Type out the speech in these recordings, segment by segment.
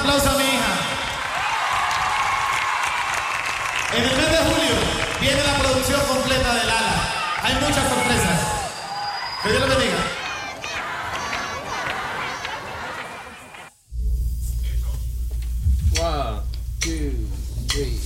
aplauso a mi hija. En el mes de julio viene la producción completa del ALA. Hay muchas sorpresas. Que Dios lo bendiga. One, two, three.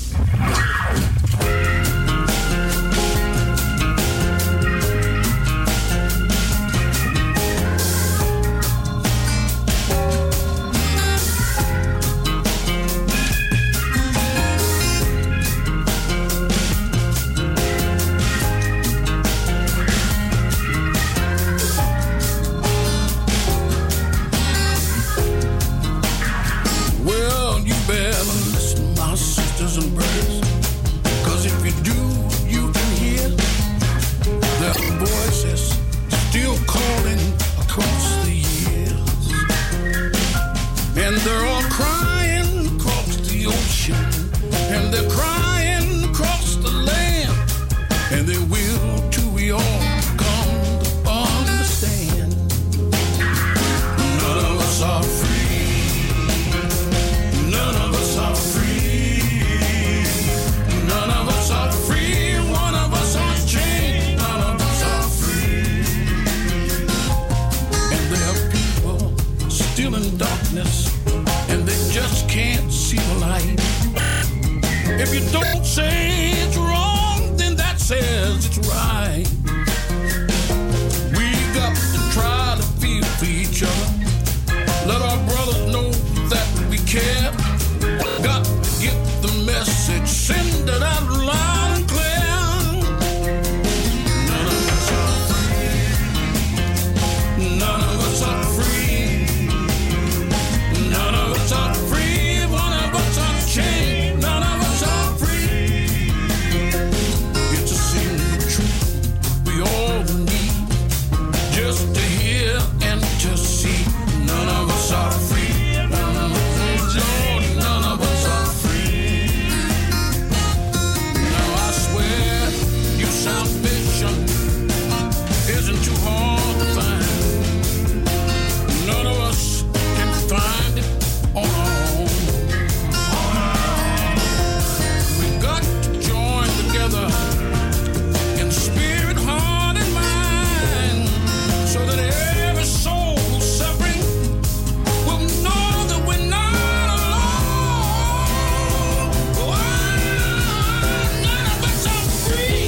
And brothers, 'cause if you do, you can hear their voices still calling across the years, and they're all crying across the ocean, and they're crying across the land, and they will till we all come to understand. None of us are free. None of us are free. None of us are free, one of us are chained, none of us are free. And there are people still in darkness, and they just can't see the light. If you don't say it's wrong, then that says it's right. We got to try to feel for each other. Let our brothers know that we care. Got to get the message, send it out loud and clear. None of us are free. None of us are free. None of us are free. One of us are chained. None of us are free. It's a simple truth we all need, just to hear and to see. None of us are free. Salvation isn't too hard to find. None of us can find it on our own. We got to join together in spirit, heart, and mind, so that every soul suffering will know that we're not alone. None of us are free.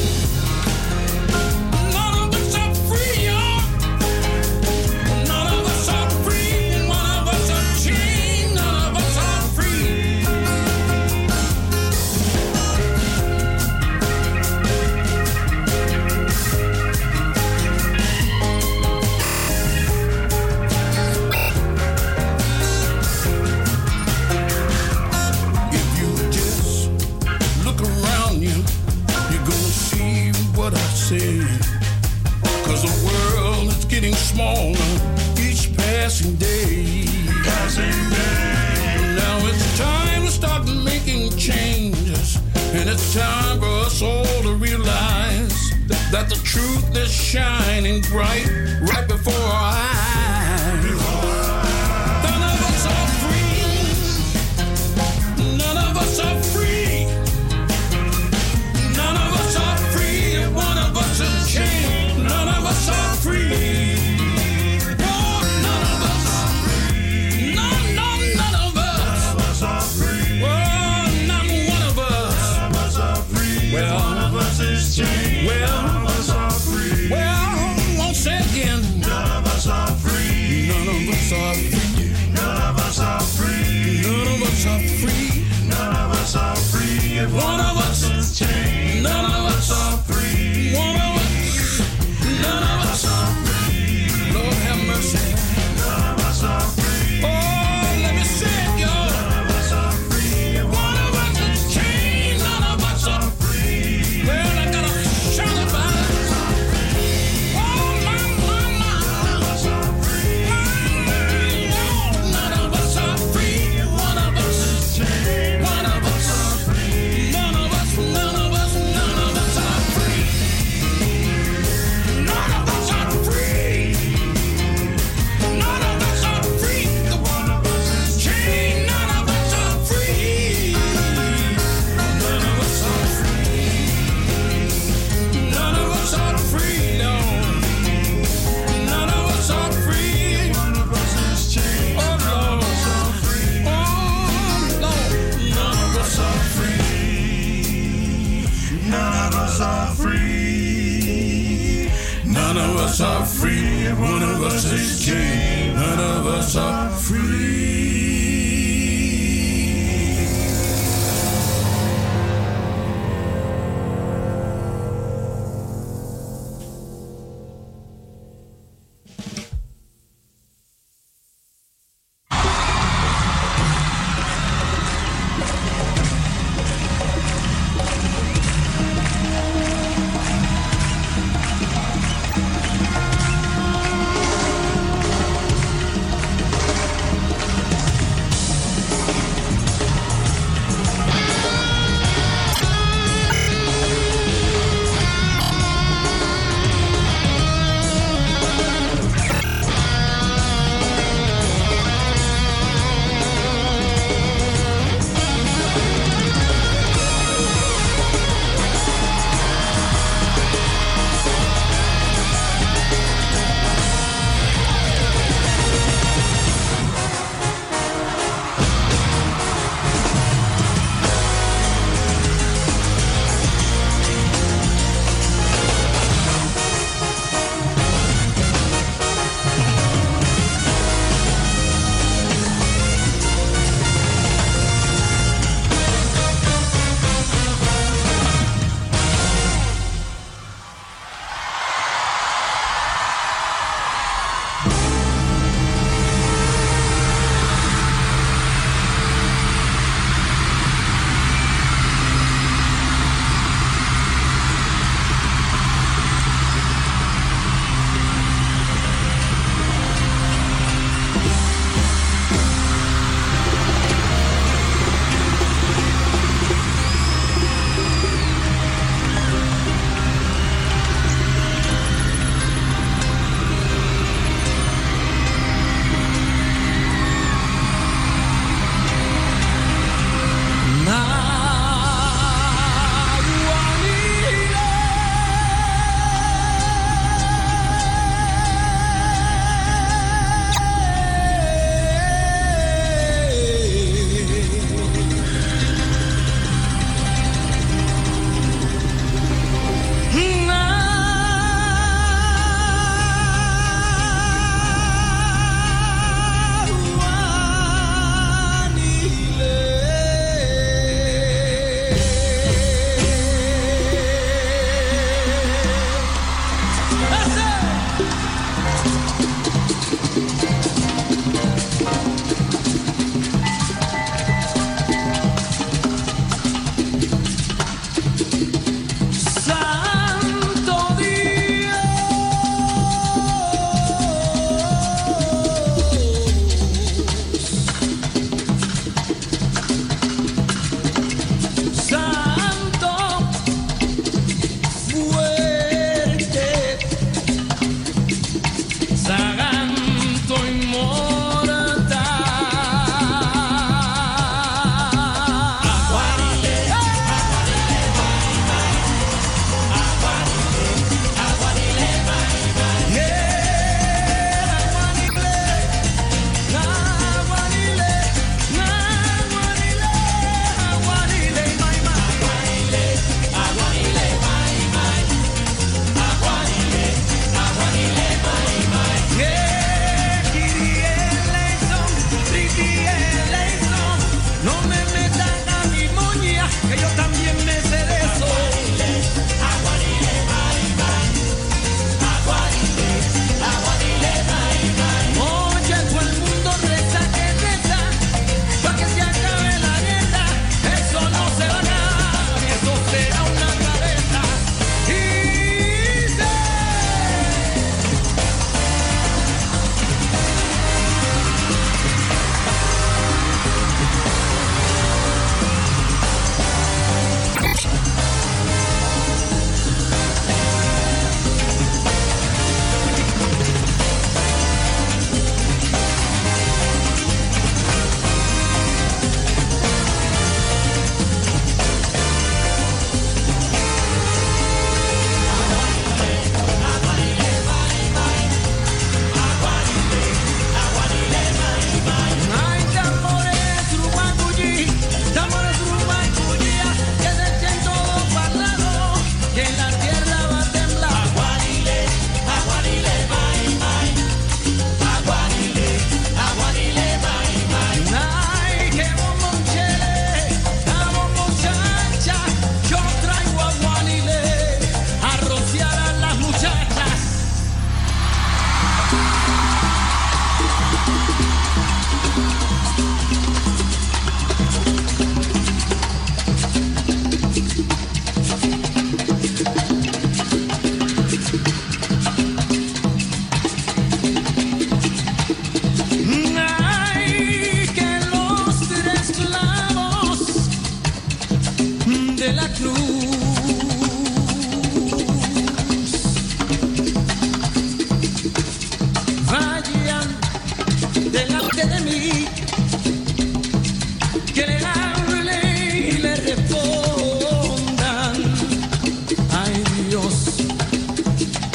Cause the world is getting smaller each passing day. Now it's time to start making changes, and it's time for us all to realize that the truth is shining bright right before our eyes. None of us are free. None of us are free. None of us are free. One of us is chained. None of us are free. Oh, none of us are free. None of us. None of us are free. Well, not one of us. None of us are free. Well, one of us is chained. Well, none of us are free. Well, won't say again. None of us are free. us are free. One of us is chained. None of us are free.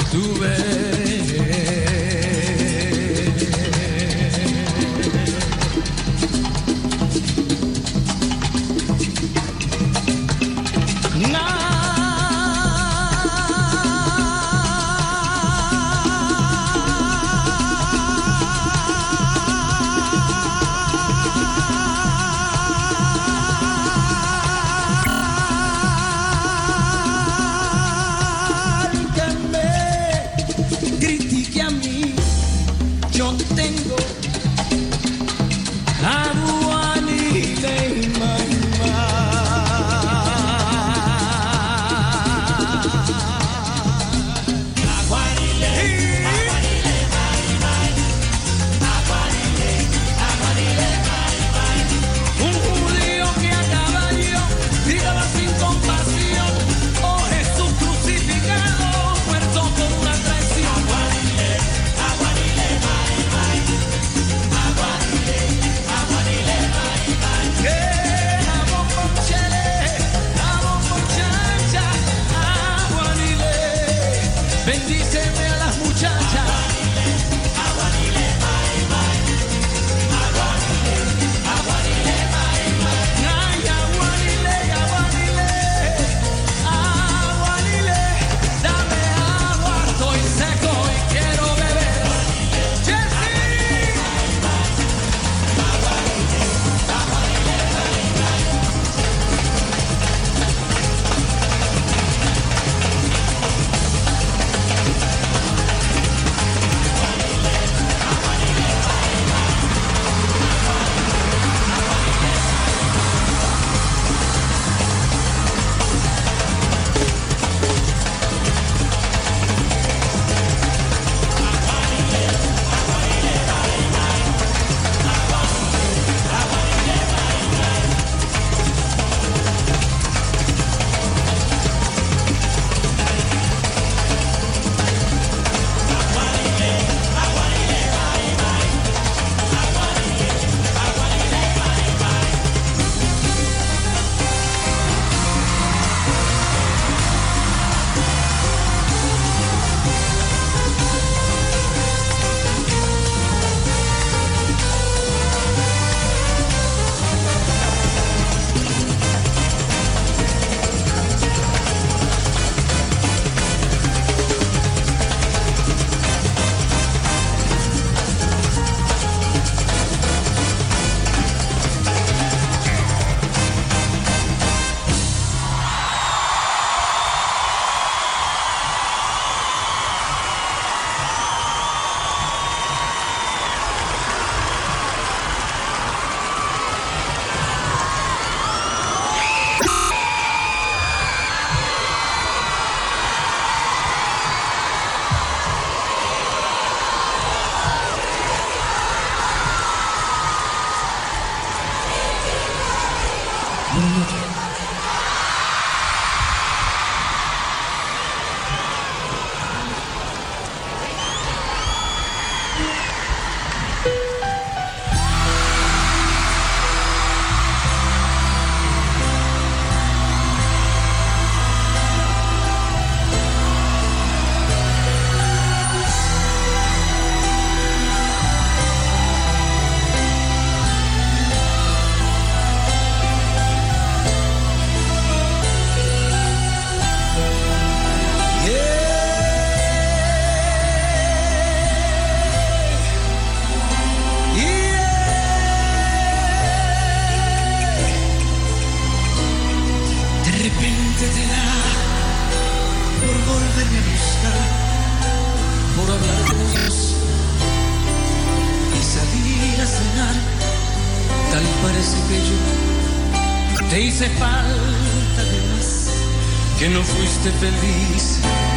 tuve. Te hice falta de más, que no fuiste feliz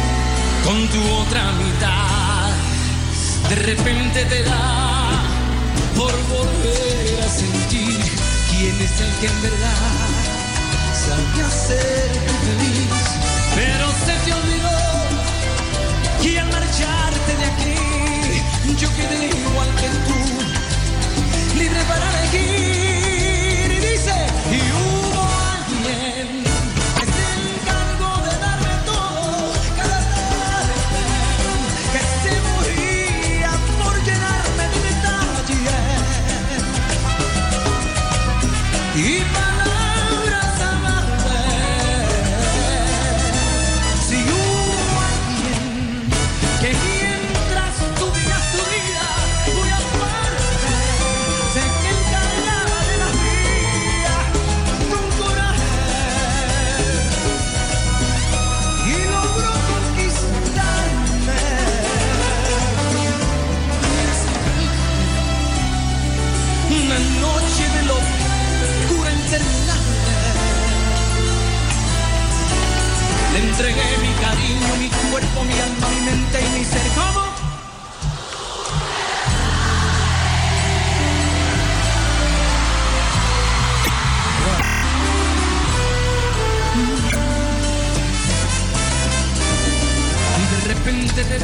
con tu otra mitad. De repente te da por volver a sentir quién es el que en verdad sabe hacerte feliz. Pero se te olvidó que al marcharte de aquí yo quedé igual que tú, libre para elegir. Y dice, y hubo alguien que se encargó de darme todo cada tarde.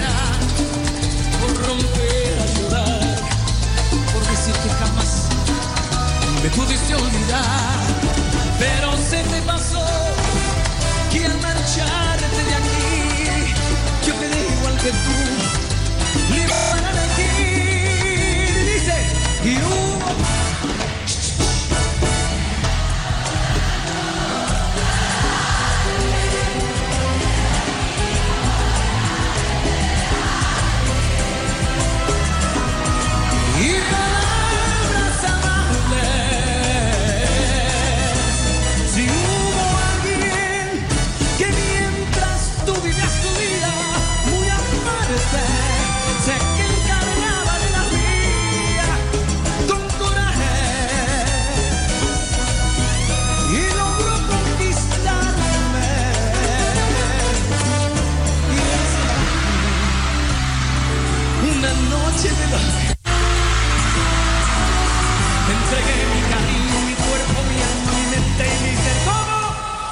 vida, por romper a llorar, por decir que jamás me pudiste olvidar. Pero se te pasó que al marcharte de aquí, yo quedé igual que tú, libre para elegir. Dice, y hubo entregué mi cariño, mi cuerpo, mi alma, mi mente y mi ser. ¿Cómo?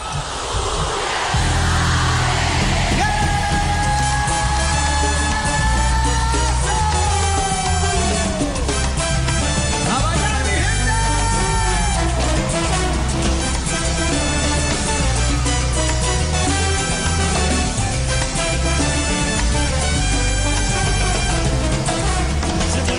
¡A bailar, mi gente! Se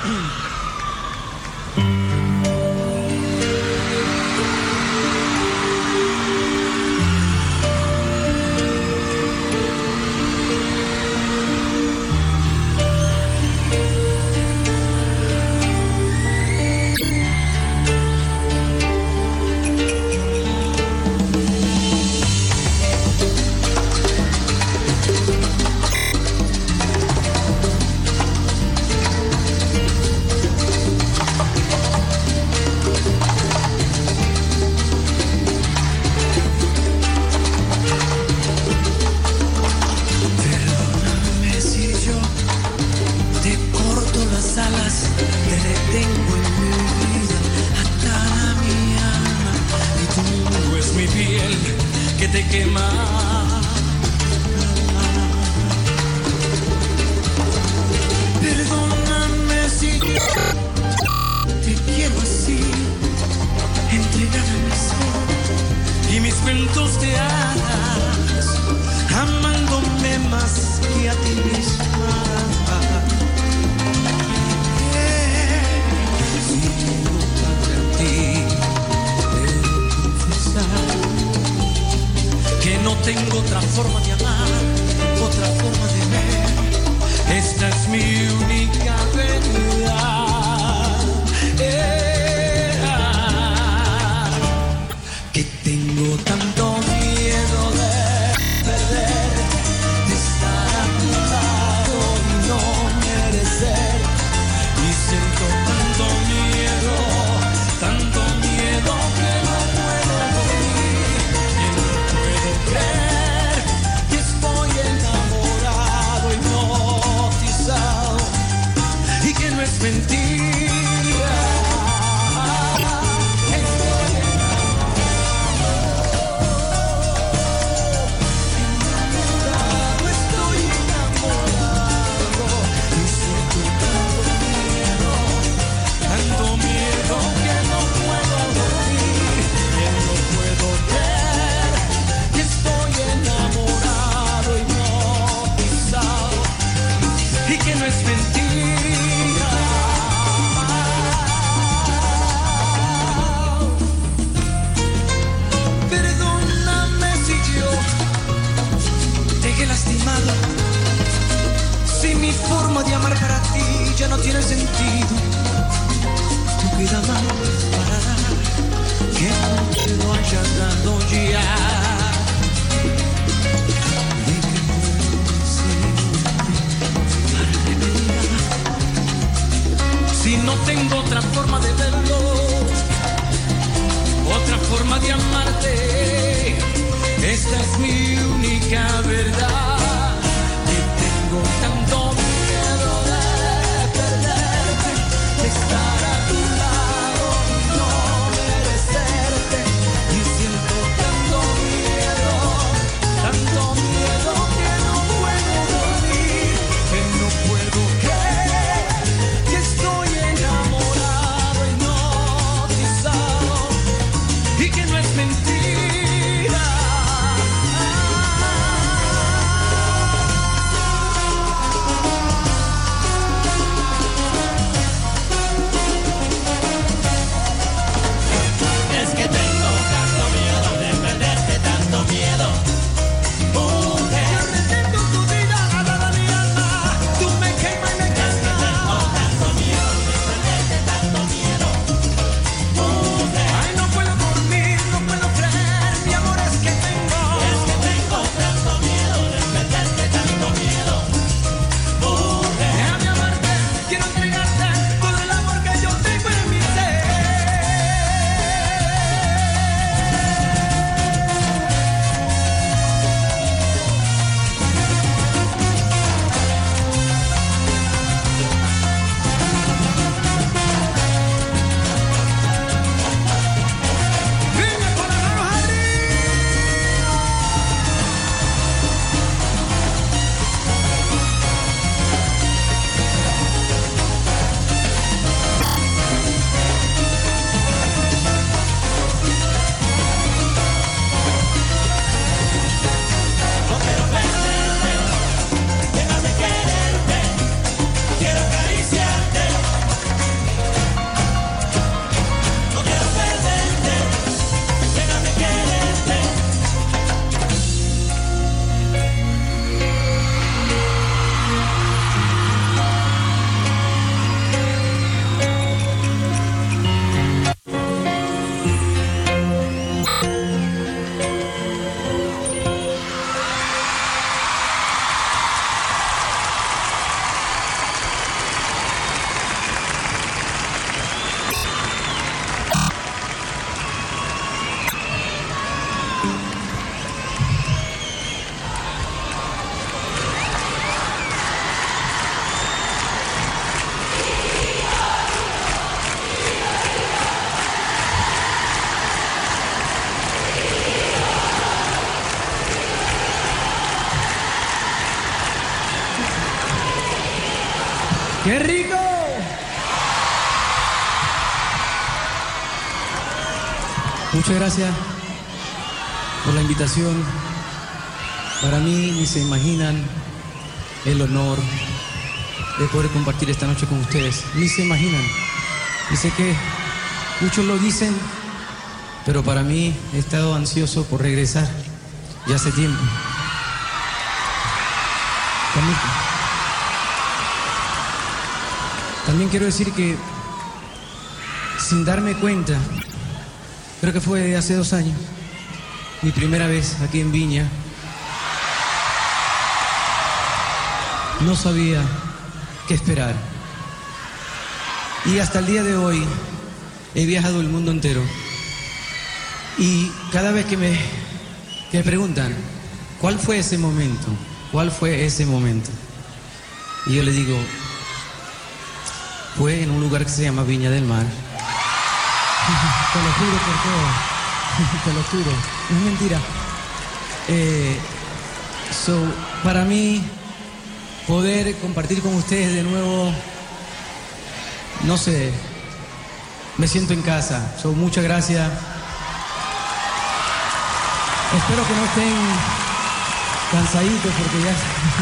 Y que no es mentira. ¡Qué rico! Muchas gracias por la invitación. Para mí ni se imaginan el honor de poder compartir esta noche con ustedes. Ni se imaginan. Y sé que muchos lo dicen, pero para mí he estado ansioso por regresar ya hace tiempo. También quiero decir que, sin darme cuenta, creo que fue hace 2 años, mi primera vez aquí en Viña. No sabía qué esperar. Y hasta el día de hoy he viajado el mundo entero. Y cada vez que me preguntan, ¿cuál fue ese momento? ¿Cuál fue ese momento? Y yo le digo, fue en un lugar que se llama Viña del Mar. Te lo juro por todo. Te lo juro. No es mentira. Para mí, poder compartir con ustedes de nuevo, no sé, me siento en casa. Muchas gracias. Espero que no estén cansaditos porque ya...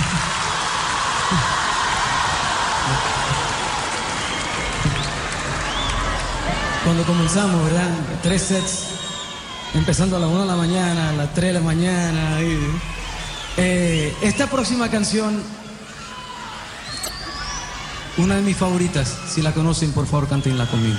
Cuando comenzamos, ¿verdad? 3 sets, empezando a las 1 de la mañana, a las 3 de la mañana. Esta próxima canción, una de mis favoritas, si la conocen, por favor, cántenla conmigo.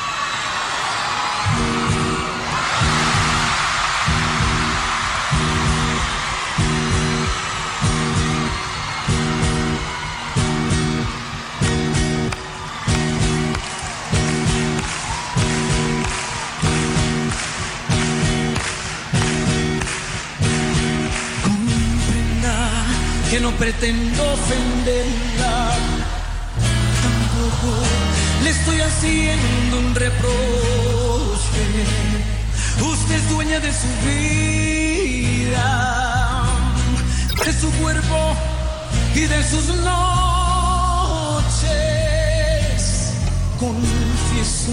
Que no pretendo ofenderla, tampoco le estoy haciendo un reproche. Usted es dueña de su vida, de su cuerpo y de sus noches. Confieso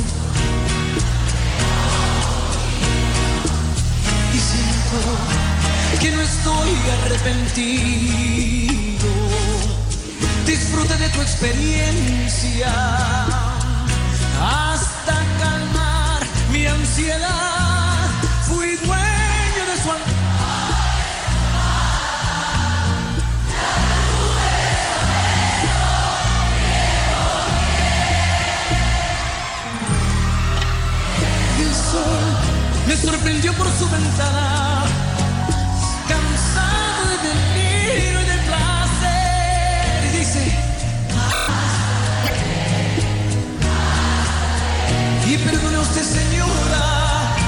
y siento que no estoy arrepentido. Disfruta de tu experiencia hasta calmar mi ansiedad. Fui dueño de su alma. Y el sol me sorprendió por su ventana, cansado de delirio y de placer, y dice: y perdone usted, señora,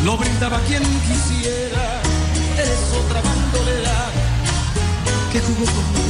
lo brindaba quien quisiera. Eres otra bandolera que jugó conmigo